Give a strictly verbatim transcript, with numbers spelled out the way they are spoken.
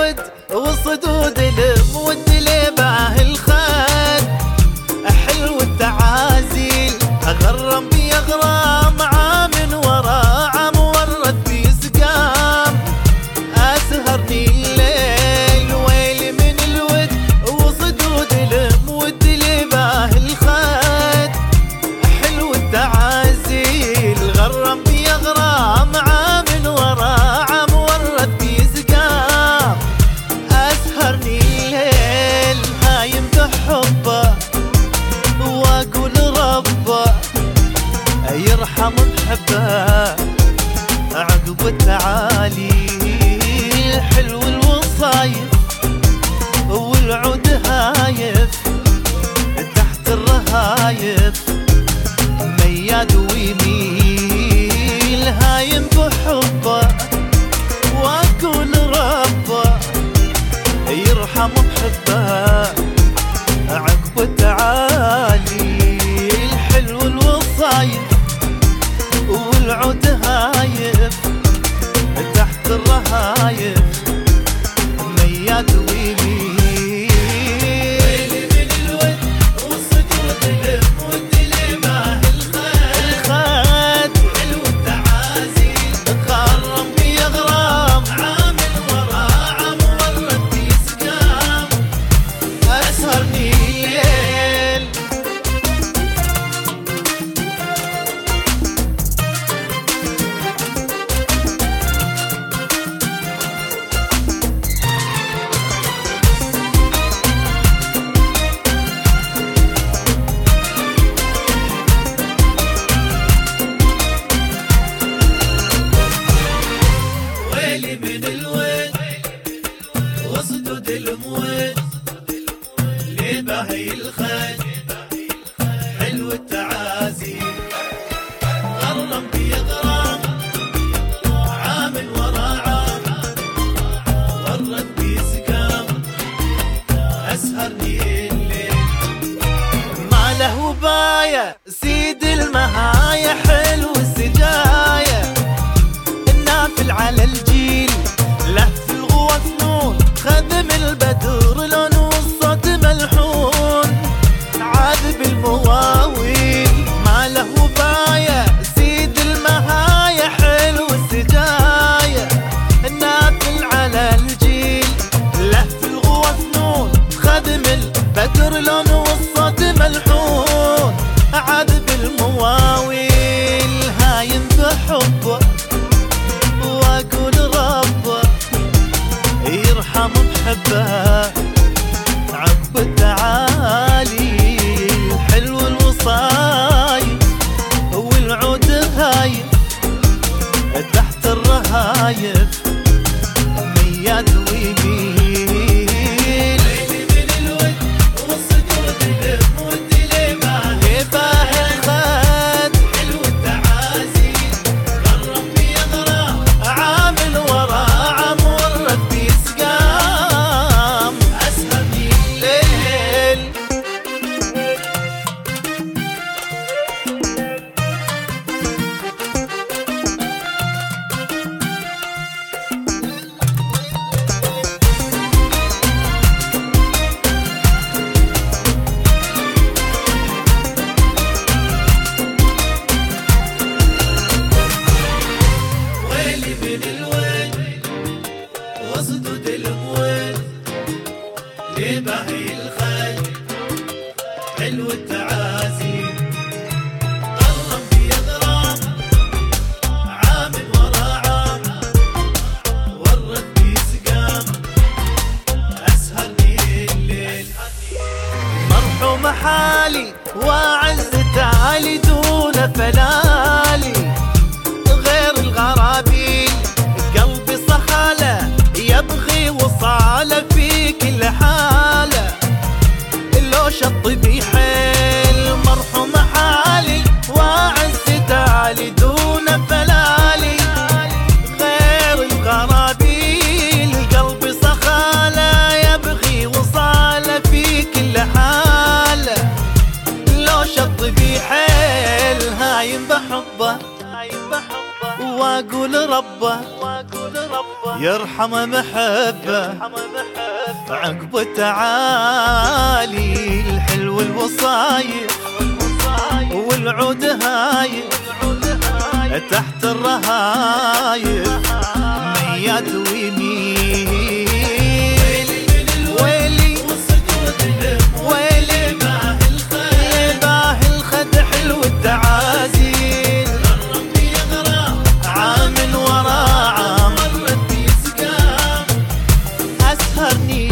الود وصدود المود لباه الخد حلو التعازيل غرم بيغرام عام ورا عام ورد بيسقام اسهرني الليل ويلي من الود وصدود المود لباه الخد حلو التعازيل غرم بيغرام عام ورا عام ورد بيسقام اسهرني الليل هايم بحبه واقول ربه يرحم محبه عقب التعالي حلو الوصايف والعود هايف تحت الرهايف مياد ويميل هايم بحبه واقول ربه يرحم محبه عقب التعالي الحلو الوصايف والعود هايف تحت الرهايف مياد ويميل ويلي من الود والصدود المود لباه الخد حلو التعازيل غرم بيغرام عام ورا عام ورد بيسقام اسهرني الليل ويلي من الود وصدود المود لباهي الخد حلو التعازيل غرم بيغرام عام ورا عام ورد بيسقام اسهرني الليل ما له باية سيد المهاية حلو السجاية النافل على الجيل له في الغوى فنون خدم البدر لون والصوت ملحون عاذب المواويل ما له باية سيد المهاية حلو السجاية النافل على الجيل له في الغوى فنون خدم البدر لون والصوت ملحون عاذب المواويل هايم بحبه واقول ربه يرحم محبه عقب التعالي حلو الوصايف والعود هايف تحت الرهايف مياد ويميل ويلي من الود والصدود المود لباه الخد حلو التعازيل غرم بيغرام عام ورا عام ورد بيسقام اسهرني الليل ويلي من الود وصدود المود لباهي الخد حلو التعازيل غرم بيغرام عام ورا عام ورد بيسقام اسهرني الليل مرحوم حالي واعز تعالي دون فلالي غير الغرابيل قلبي صخالة يبغي وصالة في كل حالة لو شط بيحيل مرحوم حالي واعز تعالي دون فلالي غير الغرابيل قلبي صخالة يبغي وصالة في كل حالة لو شط بيحيل هايم بحب واقول ربه يرحم محبه عقب التعالي الحلو الوصايا والعود هايل تحت الرهايل ميات ويمين ويلي ويلي باه الخد حلو التعازيل عام ورا عام اسهرني